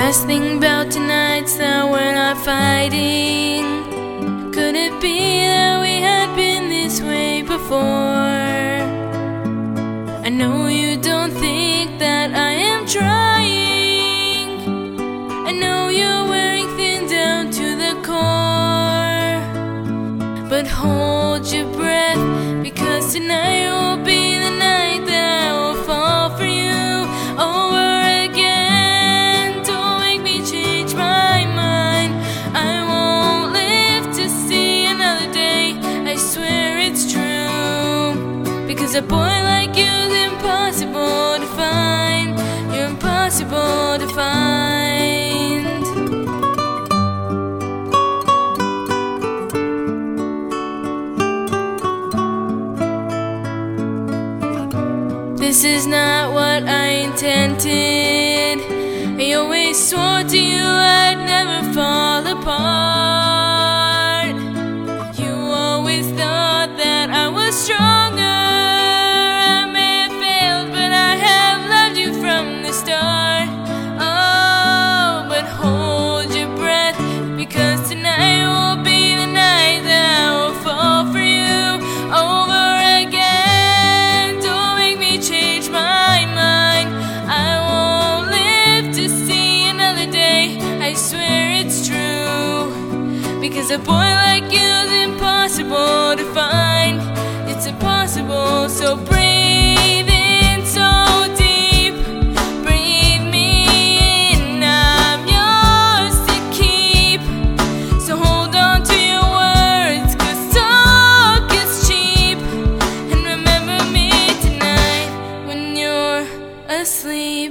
last thing about tonight's that we're not fighting. Could it be that we had been this way before? I know you don't think that I am trying. I know you're wearing thin down to the core, but hold your breath, because tonight will be the night that I will fall for you over again. Don't make me change my mind. I won't live to see another day, I swear it's true. Because a boy like you's impossible to find. You're impossible to find. This is not what I intended. I always swore to you I'd never fall apart. You always thought that I was stronger. I may have failed, but I have loved you from the start. Oh, but hold your breath, because tonight will be the night that I will fall for you over again. Don't make me change my mind. I won't live to see another day, I swear it's true. Because a boy like you's impossible to find. It's impossible, so breathe in so deep. Breathe me in, I'm yours to keep. So hold on to your words, 'cause talk is cheap. And remember me tonight when you're asleep.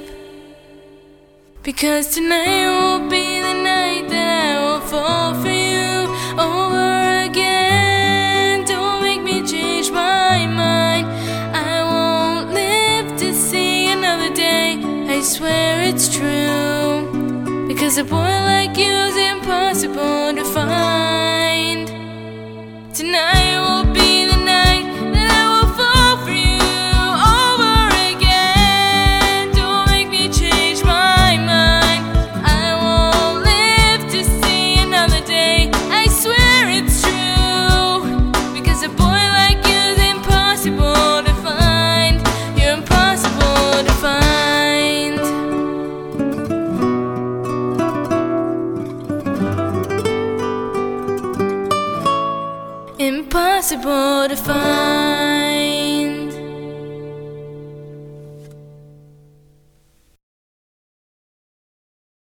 Because tonight will be the night that I will fall for you over again. Don't make me change my mind. I won't live to see another day, I swear it's true. Because a boy like you's impossible to find. Tonight will be the night that I will fall for you over again. Don't make me change my mind. I won't live to see another day, I swear it's true. Because a boy like you's impossible to find. You're impossible to find. Impossible to find.